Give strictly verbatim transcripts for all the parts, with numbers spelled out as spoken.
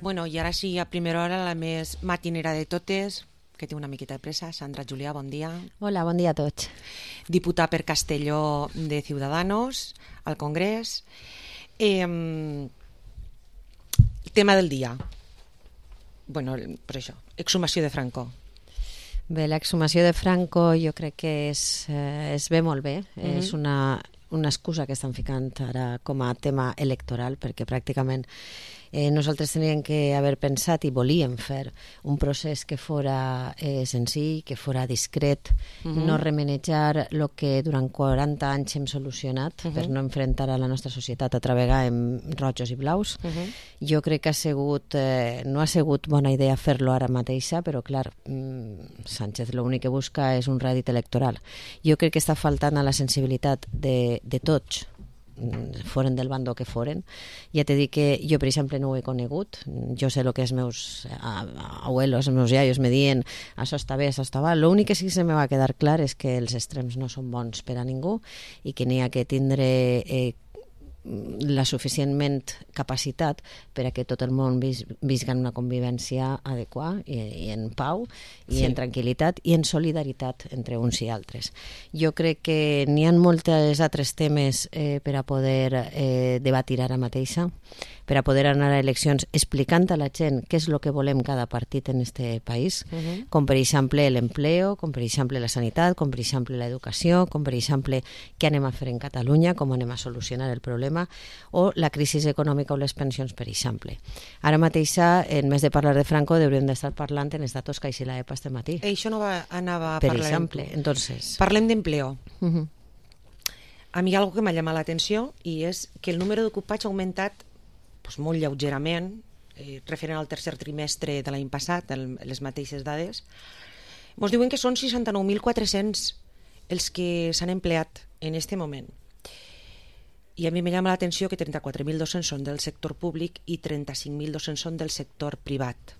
Bueno, i ara sí, a primera hora, la més matinera de totes, que té una miqueta de pressa. Sandra Julià, bon dia. Hola, bon dia a tots. Diputat per Castelló de Ciudadanos al Congrés. Eh, tema del dia. Bueno, per això, exhumació de Franco. Bé, l'exhumació de Franco jo crec que és, eh, es ve molt bé. Mm-hmm. És una, una excusa que estan ficant ara com a tema electoral, perquè pràcticament eh, nosaltres teníem que haver pensat i volíem fer un procés que fora eh, senzill, que fora discret, mm-hmm. no remenejar el que durant quaranta anys hem solucionat, mm-hmm. per no enfrontar a la nostra societat altra vegada amb rojos i blaus. Mm-hmm. Jo crec que ha sigut, eh, no ha sigut bona idea fer-lo ara mateixa, però clar, mm, Sánchez l'únic que busca és un rèdit electoral. Jo crec que està faltant a la sensibilitat de, de tots, foren del bando que foren. Ja t'he dit que jo, per exemple, no ho he conegut. Jo sé el que els meus abuelos, els meus iaios me diuen això està bé, això està mal. L'únic que sí que se me va quedar clar és que els extrems no són bons per a ningú i que n'hi ha que tindre eh, la suficientment capacitat per a que tot el món vis, visca en una convivència adequada i, i en pau i sí. en tranquil·litat i en solidaritat entre uns i altres. Jo crec que n'hi ha molts altres temes eh, per a poder eh, debatir ara mateixa, per a poder anar a eleccions explicant a la gent què és el que volem cada partit en este país, uh-huh. com per exemple l'empleo, com per exemple la sanitat, com per exemple l'educació, com per exemple què anem a fer en Catalunya, com anem a solucionar el problema, o la crisi econòmica o les pensions, per exemple. Ara mateixa, en més de parlar de Franco, hauríem d'estar parlant en els datos que així la E P A este matí. Eh, això no va, anava a per parlar exemple, entonces... Parlem d'empleo. Uh-huh. A mi hi ha alguna que m'ha llamat l'atenció i és que el número d'ocupats ha augmentat pues, molt lleugerament, eh, referent al tercer trimestre de l'any passat, el, les mateixes dades. Ens diuen que són seixanta-nou mil quatre-cents els que s'han empleat en aquest moment. I a mi me llama l'atenció que trenta-quatre mil dos-cents són del sector públic i trenta-cinc mil dos-cents són del sector privat.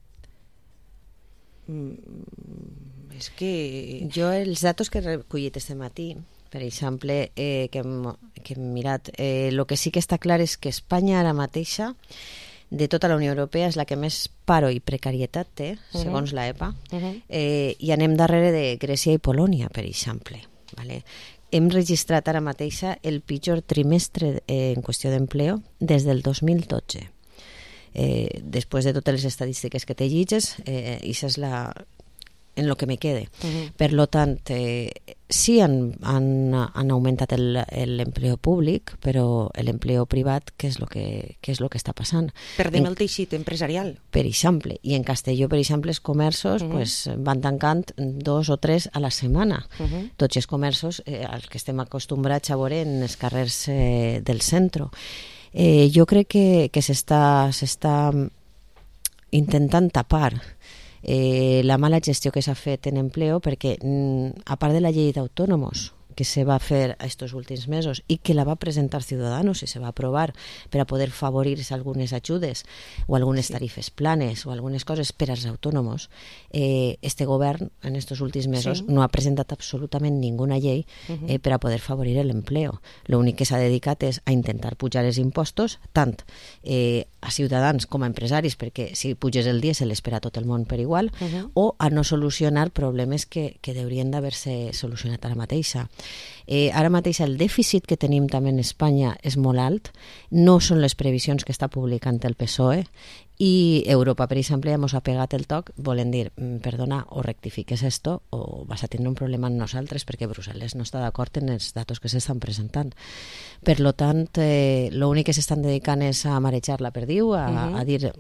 Mm, és que... Jo els datos que he recollit este matí, per exemple, eh, que, hem, que hem mirat, el eh, que sí que està clar és que Espanya ara mateixa, de tota la Unió Europea, és la que més paro i precarietat té, uh-huh. segons la E P A, uh-huh. eh, i anem darrere de Grècia i Polònia, per exemple. Vale? Hem registrat ara mateixa el pitjor trimestre eh, en qüestió d'empleo des del dos mil dotze. Eh, després de totes les estadístiques que te llitges, eh, això és la... en lo que me quede. Uh-huh. Per lo tant, eh, sí han, han, han augmentat l'empleo públic, però l'empleo privat, què és el que, què és lo que està passant? Perdem en, el teixit empresarial. Per exemple, i en Castelló, per exemple, els comerços uh-huh. pues, van tancant dos o tres a la setmana. Uh-huh. Tots els comerços, eh, als que estem acostumbrats a veure en els carrers eh, del centre. Eh, jo crec que, que s'està, s'està intentant tapar Eh, la mala gestió que s'ha fet en empleo, perquè mm, a part de la llei d'autònomos que se va fer estos últims mesos i que la va presentar Ciudadanos i se va aprovar per a poder favorir algunes ajudes o algunes sí. tarifes planes o algunes coses per als autònomos, eh, este govern en estos últims mesos sí. no ha presentat absolutament ninguna llei uh-huh. eh, per a poder favorir l'empleo. L'únic que s'ha dedicat és a intentar pujar els impostos, tant eh, a ciutadans com a empresaris, perquè si puges el dièsel és per a tot el món per igual, uh-huh. o a no solucionar problemes que, que haurien d'haver-se solucionat ara mateixa. Eh, ara mateix el dèficit que tenim també en Espanya és molt alt, no són les previsions que està publicant el P S O E, i Europa, per exemple, ja ens ha pegat el toc, volen dir, perdona, o rectifiques esto o vas a tenir un problema amb nosaltres perquè Brussel·les no està d'acord en els datos que s'estan presentant. Per lo tant, eh, l'únic que s'estan dedicant és a marejar la perdiu, a, uh-huh. a dir...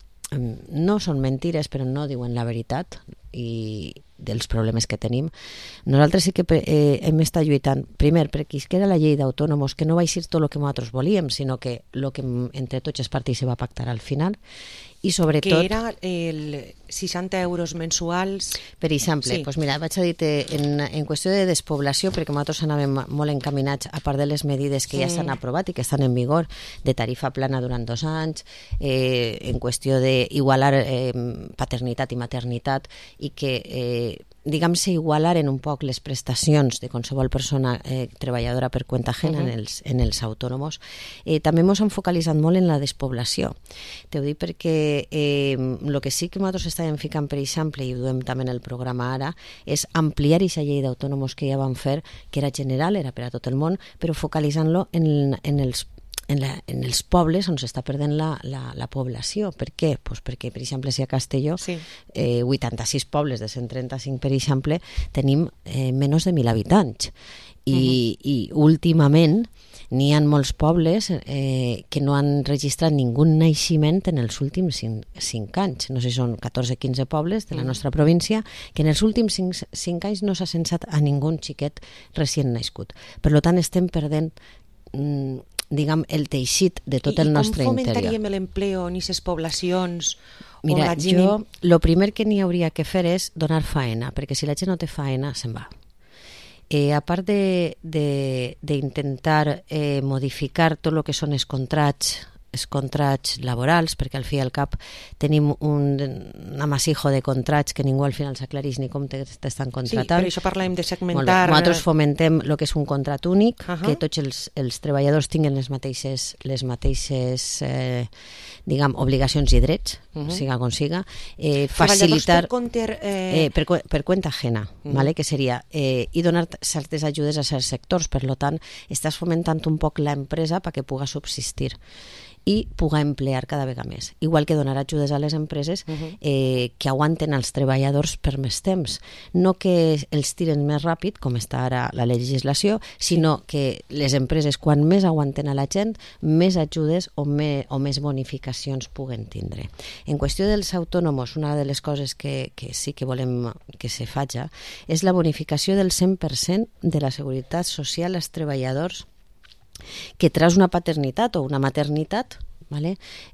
no són mentires, però no diuen la veritat i dels problemes que tenim. Nosaltres sí que eh, hem estat lluitant, primer, perquè era la llei d'autònomos, que no va ser tot el que nosaltres volíem, sinó que el que entre tots els partits se va pactar al final, i sobretot... Que era el seixanta euros mensuals... Per exemple, sí. pues mira, vaig a dir en, en qüestió de despoblació, perquè nosaltres anàvem molt encaminats, a part de les medides que sí. ja s'han aprovat i que estan en vigor, de tarifa plana durant dos anys, eh, en qüestió d'igualar eh, paternitat i maternitat, i que... Eh, diguem-se, igualaren un poc les prestacions de qualsevol persona eh, treballadora per cuenta ajena uh-huh. en, els, en els autònomos. Eh, també ens hem focalitzat molt en la despoblació. T'ho dic perquè que eh, el que sí que nosaltres estàvem ficant, per exemple, i ho duem també en el programa ara, és ampliar aquesta llei d'autònoms que ja vam fer, que era general, era per a tot el món, però focalitzant-lo en, en els En, la, en els pobles on s'està perdent la, la, la població. Per què? Pues perquè, per exemple, si a Castelló, sí. eh, vuitanta-sis pobles de cent trenta-cinc, per exemple, tenim eh, menys de mil habitants. I, uh-huh. i últimament n'hi ha molts pobles eh, que no han registrat ningú naixement en els últims cinc anys. No sé si són catorze o quinze pobles de la nostra província que en els últims cinc anys no s'ha censat a ningú xiquet recient nascut. Per tant, estem perdent mm, diguem, el teixit de tot I, el nostre interior. I com fomentaríem l'empleo en aquestes poblacions? Mira, la gent... jo, el primer que n'hi hauria que fer és donar faena, perquè si la gent no té faena, se'n va. Eh, a part d'intentar eh, modificar tot el que són els contrats, els contrats laborals, perquè al fi i al cap tenim un, un amasijo de contrats que ningú al final s'aclareix ni com t'estan contratant. Sí, per això parlem de segmentar... Nosaltres fomentem el que és un contrat únic, uh-huh. que tots els, els treballadors tinguin les mateixes, les mateixes eh, diguem, obligacions i drets, uh-huh. siga com siga, eh, facilitar... Per, compter, eh... Eh, per, per cuenta ajena, uh-huh. ¿vale? Que seria, eh, i donar certes ajudes a certs sectors, per tant, estàs fomentant un poc l'empresa perquè pugui subsistir i pugui emplear cada vegada més. Igual que donar ajudes a les empreses uh-huh. eh, que aguanten els treballadors per més temps. No que els tiren més ràpid, com està ara la legislació, sinó que les empreses, quan més aguanten a la gent, més ajudes o, me, o més bonificacions puguen tindre. En qüestió dels autònoms, una de les coses que, que sí que volem que se faci és la bonificació del cent per cent de la seguretat social als treballadors que tras una paternitat o una maternitat, ¿vale?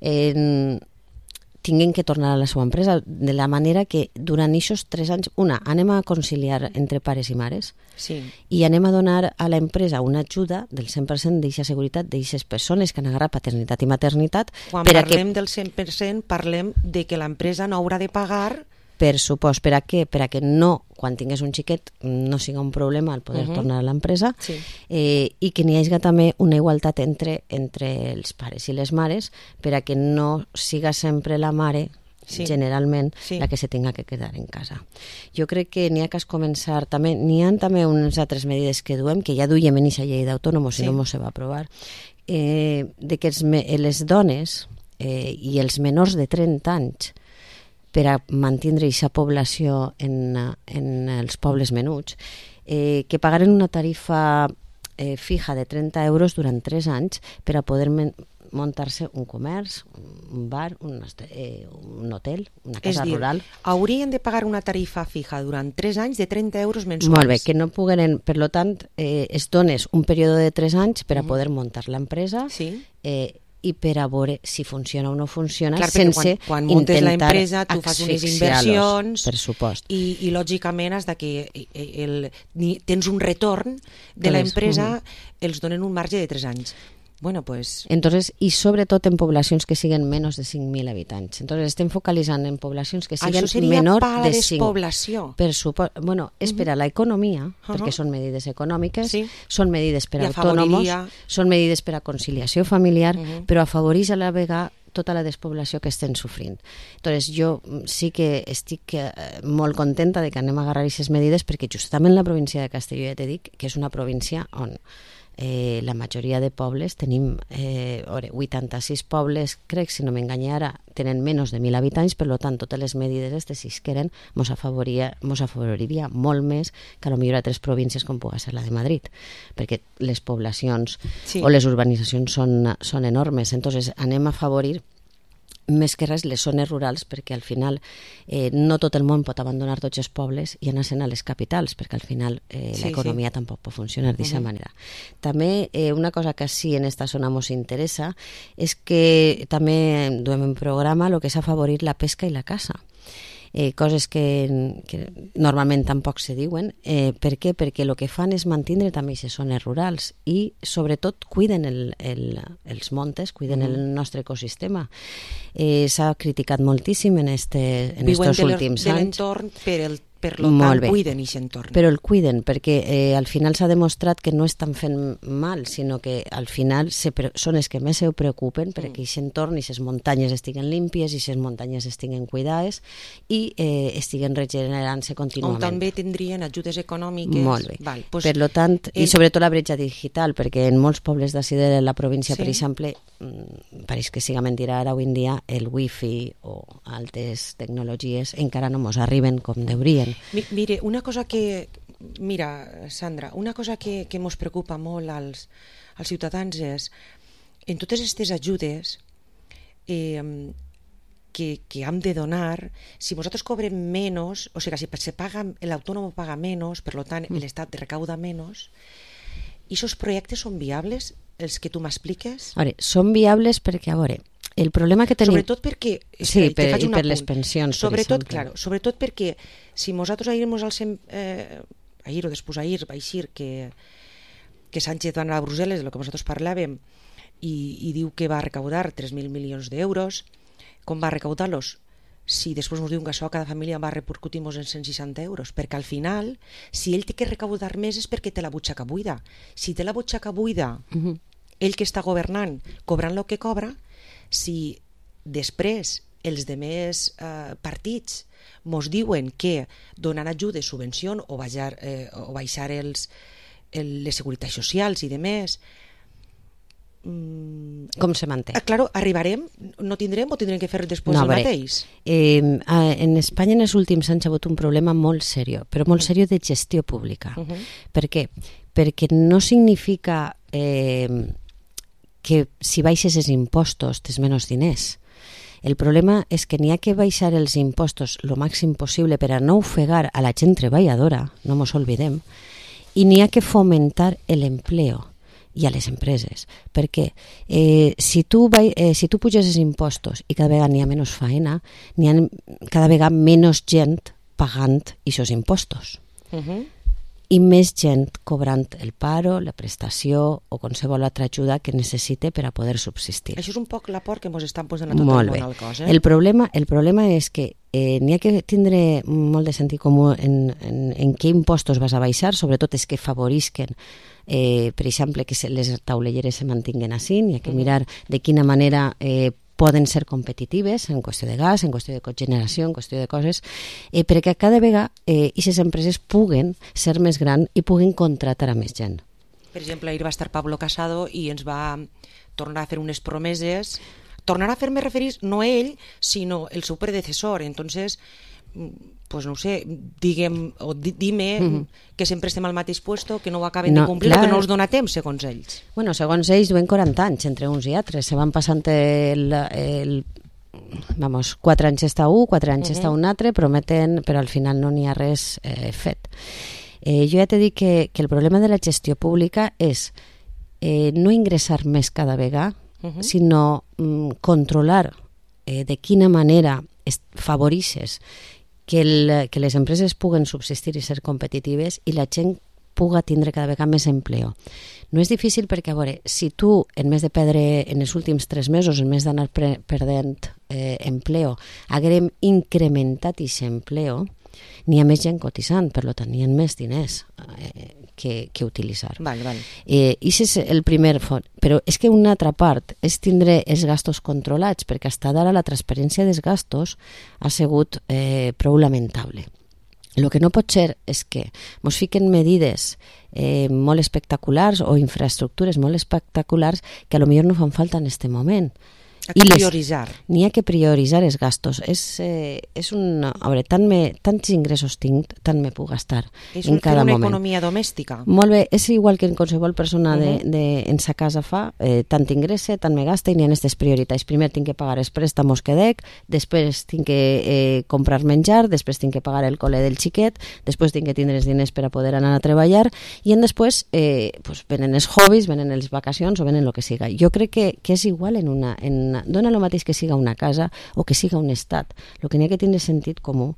eh, tinguin que tornar a la seva empresa, de la manera que durant aquests tres anys, una, anem a conciliar entre pares i mares, sí. i anem a donar a l'empresa una ajuda del cent per cent d'aquesta seguretat d'aquestes persones que han agarrat paternitat i maternitat. Quan per parlem que... del cent per cent, parlem de que l'empresa no haurà de pagar... Per supost, per a què? Per a que no, quan tingués un xiquet, no siga un problema el poder uh-huh. tornar a l'empresa, sí. eh, i que n'hi hagi també una igualtat entre, entre els pares i les mares, per a que no siga sempre la mare, sí. generalment, sí. la que se tinga que quedar en casa. Jo crec que n'hi ha que començar també, n'hi ha també unes altres medides que duem, que ja duiem en aquesta llei d'autònoms, si sí. no mos se va aprovar, eh, de que els, les dones eh, i els menors de trenta anys per a mantenir aquesta població en, en els pobles menuts, eh, que pagaren una tarifa eh, fija de trenta euros durant tres anys per a poder muntar-se un comerç, un bar, un, eh, un hotel, una casa és dir, rural. Haurien de pagar una tarifa fija durant tres anys de trenta euros mensuals. Molt bé, que no pogueren, per tant, eh, es dones un període de tres anys per a poder muntar l'empresa, sí. eh, i per a veure si funciona o no funciona, clar, sense quan, quan muntes intentar l'empresa tu fas unes inversions per supost. I, i lògicament has de que el, el, tens un retorn de l'empresa, uh-huh. els donen un marge de tres anys. Bueno, pues... Entonces, y sobre tot en poblacions que siguen menys de cinc mil habitants. Entonces, estem focalitzant en poblacions que siguen menor de cinc. Despoblació. Per supo... Bueno, és per a la economia, uh-huh. perquè són medides econòmiques, sí. són medides per a autònoms, són medides per a conciliació familiar, uh-huh. però afavoreix a la vegada tota la despoblació que estem sofrint. Entonces, jo sí que estic eh, molt contenta de que anem a agarrar aquestes medides, perquè justament la província de Castelló, ja t'he dit, que és una província on Eh, la majoria de pobles tenim eh, vuitanta-sis pobles, crec, si no m'enganya ara, tenen menys de mil habitants, per tant, totes les medides aquestes, si es queren, mos afavoriria, mos afavoriria molt més que potser a tres províncies com pugui ser la de Madrid, perquè les poblacions sí. o les urbanitzacions són, són enormes. Entonces, anem a afavorir més que res les zones rurals, perquè al final eh, no tot el món pot abandonar tots els pobles i anar-se'n a les capitals, perquè al final eh, sí, l'economia sí. tampoc pot funcionar d'aquesta uh-huh. manera. També eh, una cosa que sí en esta zona ens interessa és que també duem en programa el que és afavorir la pesca i la caça. Eh, coses que, que normalment tampoc se diuen. Eh, per què? Perquè el que fan és mantenir també aquestes zones rurals i sobretot cuiden el, el, els montes, cuiden mm. el nostre ecosistema. Eh, S'ha criticat moltíssim en, este, en estos últims anys. Viuen de l'entorn per el per lo tant cuiden aquest entorn. Però el cuiden, perquè eh, al final s'ha demostrat que no estan fent mal, sinó que al final se pre són els que més se preocupen perquè mm. aquest entorn i les muntanyes estiguen límpies i les muntanyes estiguen cuidades i eh, estiguen regenerant-se contínuament. On també tindrien ajudes econòmiques. Molt bé. Val, pues, per lo tant, el... i sobretot la bretxa digital, perquè en molts pobles d'ací de la província, sí. per exemple, pareix que siga mentira ara avui en dia, el wifi o altres tecnologies encara no mos arriben com deurien. Mire, una cosa que... Mira, Sandra, una cosa que, que mos preocupa molt als, als ciutadans és, en totes aquestes ajudes eh, que, que hem de donar, si nosaltres cobrem menys, o sigui, si se paga, l'autònom paga menys, per tant, mm. l'Estat recauda menys, i aquests projectes són viables, els que tu m'expliques? A veure, són viables perquè, a veure, el problema que tenim... Sobretot perquè... Sí, per, i per les pensions, sobretot, per claro, sobretot perquè si nosaltres ahir al sem... Eh, ahir o després ahir va eixir que, que Sánchez va anar a Brussel·les, del que nosaltres parlàvem, i, i diu que va recaudar tres mil milions d'euros. Com va recaudar-los? Si després ens diuen que això a cada família va repercutir-nos en cent seixanta euros, perquè al final, si ell té que recaudar més és perquè té la butxaca buida. Si té la butxaca buida, uh-huh. ell que està governant, cobrant el que cobra, si després els demés eh, partits mos diuen que donen ajudes, subvenció o baixar, eh, o baixar els, el, les seguretats socials i demés, mm, com se manté? Eh, claro, arribarem, no tindrem o tindrem que fer després no, el mateix? Eh, en Espanya en els últims anys ha hagut un problema molt seriós, però molt seriós de gestió pública. Uh-huh. Per què? Perquè no significa... Eh, que si baixes els impostos tens menys diners. El problema és que n'hi ha que baixar els impostos el màxim possible per a no ofegar a la gent treballadora, no mos oblidem, i n'hi ha que fomentar l'empleo i a les empreses, perquè eh, si, tu vai, eh, si tu puges els impostos i cada vegada n'hi ha menys faena, n'hi ha cada vegada menys gent pagant aquests impostos. Uh-huh. I més gent cobrant el paro, la prestació o qualsevol altra ajuda que necessite per a poder subsistir. Això és un poc la por que ens estan posant a tot molt el món al cos. Eh? El problema, el problema és que eh, n'hi ha que tindre molt de sentit comú en, en, en què impostos vas a baixar, sobretot és que favorisquen, eh, per exemple, que les taulelleres se mantinguen així, n'hi ha que mirar de quina manera eh, poden ser competitives en qüestió de gas, en qüestió de cogeneració, en qüestió de coses, eh, perquè cada vegada eh, aquestes empreses puguen ser més grans i puguen contratar a més gent. Per exemple, ahir va estar Pablo Casado i ens va tornar a fer unes promeses, tornar a fer-me referir no a ell, sinó el seu predecessor. Entonces, pues no ho sé, diguem, o dime mm-hmm. que sempre estem al mateix puesto, que no ho acaben no, de complir, clar. O que no els dona temps, segons ells. Bueno, segons ells duen quaranta anys entre uns i altres, se van passant el, el vamos, quatre anys està un, quatre anys uh-huh. està un altre, prometen, però al final no n'hi ha res eh, fet. Eh, jo ja t'he dit que, que el problema de la gestió pública és eh, no ingressar més cada vegada, uh-huh. sinó mm, controlar eh, de quina manera favorixes que, el, que les empreses puguen subsistir i ser competitives i la gent puga tindre cada vegada més empleo. No és difícil perquè, a veure, si tu, en més de perdre en els últims tres mesos, en més d'anar pre- perdent eh, empleo, haguem incrementat aquest empleo, n'hi ha més gent cotitzant, per tant, n'hi ha més diners eh, que, que utilitzar. Val, val. Eh, I és el primer font. Però és que una altra part és tindre els gastos controlats, perquè fins ara la transparència dels gastos ha sigut eh, prou lamentable. El que no pot ser és que ens fiquen medides eh, molt espectaculars o infraestructures molt espectaculars que a lo millor no fan falta en aquest moment. Hay que prioritzar. N'hi ha que prioritzar els gastos. És, eh, és un, a veure, tant me, tants ingressos tinc, tant me puc gastar és en cada moment. És una economia domèstica. Molt bé, és igual que en qualsevol persona uh-huh. de, de, en sa casa fa, eh, tant ingresse, tant me gasta i n'hi ha aquestes prioritats. Primer tinc que pagar els préstamos que dec, després tinc que eh, comprar menjar, després tinc que pagar el col·le del xiquet, després tinc que tindre els diners per a poder anar a treballar i en després eh, pues, venen els hobbies, venen les vacacions o venen el que siga. Jo crec que, que és igual en una... En, dona el mateix que siga una casa o que siga un estat. El que n'hi ha que tindre sentit comú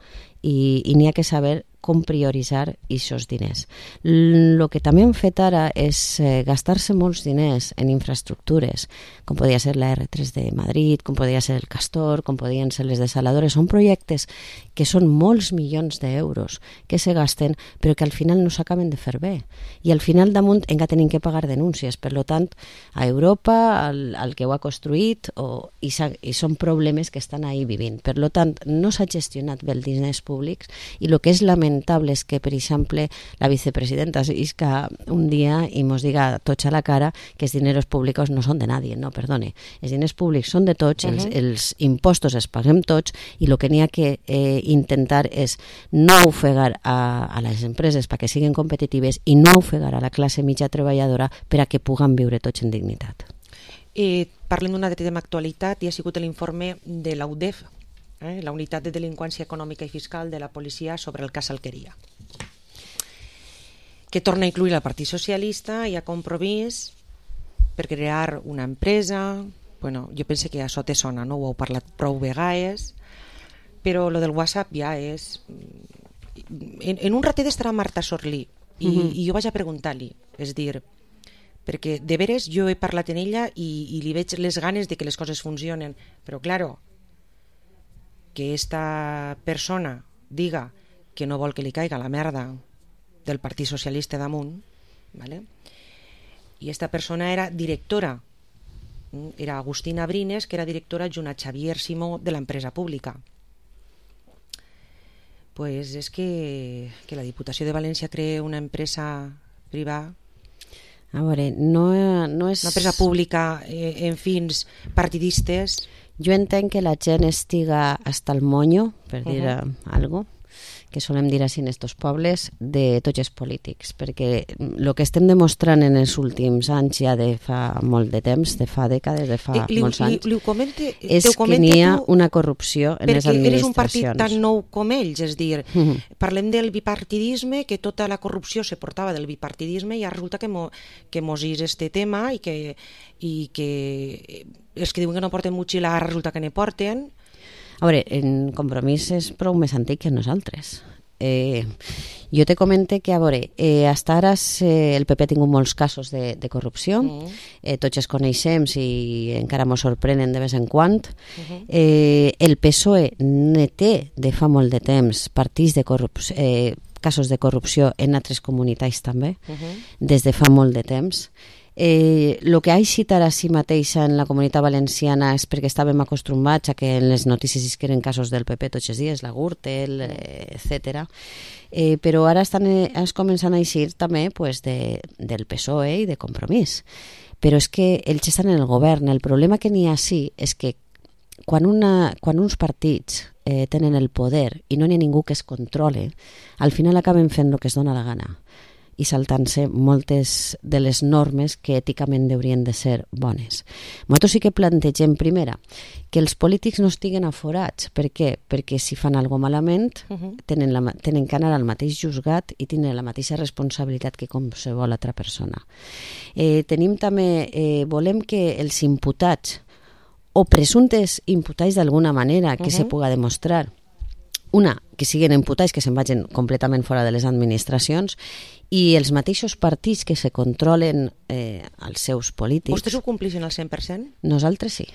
i, i n'hi ha que saber com prioritzar aquests diners. El que també han fet ara és eh, gastar-se molts diners en infraestructures, com podia ser la erre tres de Madrid, com podia ser el Castor, com podien ser les desaladores. Són projectes que són molts milions d'euros que se gasten, però que al final no s'acaben de fer bé. I al final damunt encara tenim que pagar denúncies. Per tant, a Europa, al, al que ho ha construït, o, i, i són problemes que estan ahí vivint. Per tant, no s'ha gestionat bé els diners públics, i el que és lamentable és que, per exemple, la vicepresidenta isca un dia i mos diga tots a la cara que els diners públics no són de nadie. No, perdone. Els diners públics són de tots, uh-huh. els, els impostos els paguem tots, i el que n'hi ha que eh, intentar és no ofegar a, a les empreses perquè siguin competitives i no ofegar a la classe mitja treballadora per a que puguen viure tots en dignitat. Eh, parlem d'una altre tema d'actualitat, i ha sigut l'informe de la U D E F, Eh, la Unitat de Delinqüència Econòmica i Fiscal de la Policia sobre el cas Alqueria, que torna a incluir el Partit Socialista i a Compromís per crear una empresa. Bueno, jo penso que això te sona, no? Ho heu parlat prou vegades, però lo del WhatsApp ja és... En, en un ratet estarà Marta Sorlí, i, uh-huh. i jo vaig a preguntar-li, és dir, perquè de veres jo he parlat en ella i, i li veig les ganes de que les coses funcionen, però claro, que esta persona diga que no vol que li caiga la merda del Partit Socialista damunt, ¿vale? I esta persona era directora, era Agustina Brines, que era directora junt a Xavier Simó de l'empresa pública. Pues és que, que la Diputació de València crea una empresa privada, a veure, no, no és... una empresa pública eh, en fins partidistes. Jo entenc que la gent estiga hasta el moño, per dir uh-huh. alguna cosa, que solem dir així en estos pobles, de tots els polítics, perquè el que estem demostrant en els últims anys, ja de fa molt de temps, de fa dècades, de fa li, molts anys, li, li comente, és que n'hi ha una corrupció en les administracions. Perquè eres un partit tan nou com ells, és dir, uh-huh. parlem del bipartidisme, que tota la corrupció se portava del bipartidisme, i ara resulta que, mo, que mos és este tema, i que, i que els que diuen que no porten motxilla ara resulta que ne porten. A veure, en Compromís és prou més antic que nosaltres. Eh, jo te comente que, a veure, eh, hasta ara eh, el P P ha tingut molts casos de, de corrupció, mm. eh, tots els coneixem i encara ens sorprenen de vez en quan. Mm-hmm. Eh, el P S O E ne té de fa molt de temps partits de corrupció, eh, casos de corrupció en altres comunitats també, mm-hmm. des de fa molt de temps. Eh, el que ha citat a si mateixa en la Comunitat Valenciana és perquè estàvem acostumats a que en les notícies que eren casos del P P tots els dies, la Gürtel, eh, etcètera. Eh, però ara estan, eh, es comencen a eixir també pues, de, del P S O E i de Compromís. Però és que ells estan en el govern. El problema que n'hi ha sí és que quan, una, quan uns partits eh, tenen el poder i no n'hi ha ningú que es controle, al final acaben fent el que es dona la gana i saltant-se moltes de les normes que èticament haurien de ser bones. Nosaltres sí que plantegem, primera, que els polítics no estiguen aforats. Per què? Perquè si fan alguna cosa malament, uh-huh. tenen, la, tenen que anar al mateix juzgat i tenen la mateixa responsabilitat que qualsevol altra persona. Eh, tenim també, eh, volem que els imputats o presumptes imputats d'alguna manera que uh-huh. se puga demostrar, una, que siguin imputats que se'n vagin completament fora de les administracions, i els mateixos partits que se controlen eh, els seus polítics. Vostès ho complixen al cent per cent? Nosaltres sí.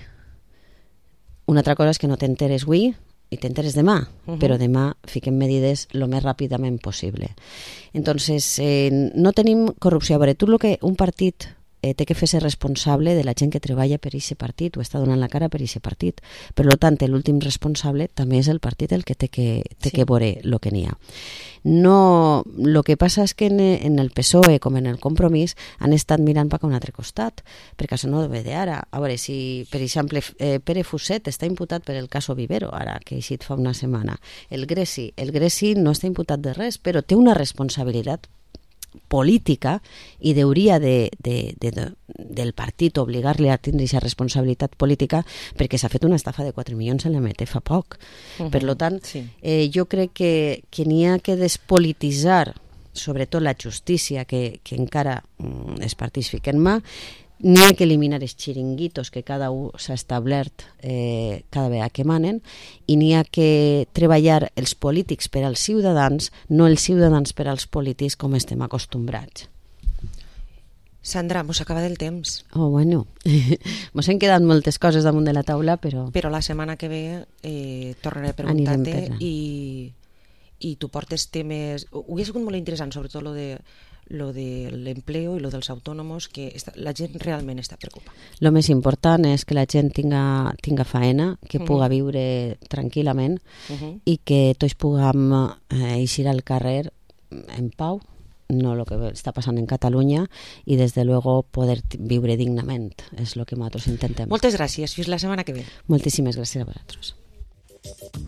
Una altra cosa és que no t'enteres avui i t'enteres demà, uh-huh. però demà fiquem medides el més ràpidament possible. Entonces, eh, no tenim corrupció. A veure, tu el que un partit eh, té que fer-se responsable de la gent que treballa per aquest partit o està donant la cara per aquest partit. Per tant, l'últim responsable també és el partit el que té que, té sí. que veure el que n'hi ha. No, el que passa és que en, en el P S O E com en el Compromís han estat mirant cap a un altre costat, perquè això no ve d'ara. A veure, si, per exemple, eh, Pere Fuset està imputat per el cas Vivero, ara que ha eixit fa una setmana. El Greci, el Greci no està imputat de res, però té una responsabilitat política i hauria de, de, de, de, del partit obligar-li a tindre aquesta responsabilitat política perquè s'ha fet una estafa de quatre milions en l'M T fa poc. Uh-huh. Per tant, sí. eh, jo crec que, que n'hi ha que despolititzar sobretot la justícia que, que encara mm, els partits fiquen mà, n'hi ha que eliminar els xiringuitos que cada un s'ha establert eh, cada vegada que manen, i n'hi ha que treballar els polítics per als ciutadans, no els ciutadans per als polítics com estem acostumbrats. Sandra, mos acaba del temps. Oh, bueno, mos han quedat moltes coses damunt de la taula, però... Però la setmana que ve eh, tornaré a preguntar-te i, i tu portes temes... Hauria sigut molt interessant, sobretot lo de lo de l'empleo i lo dels autònoms, que està, la gent realment està preocupada. Lo més important és que la gent tinga, tinga faena, que uh -huh. puga viure tranquil·lament uh -huh. i que tots puguem eh, eixir al carrer en pau, no el que està passant en Catalunya, i des de luego poder viure dignament, és el que nosaltres intentem. Moltes gràcies, fins la setmana que ve. Moltíssimes gràcies a vosaltres.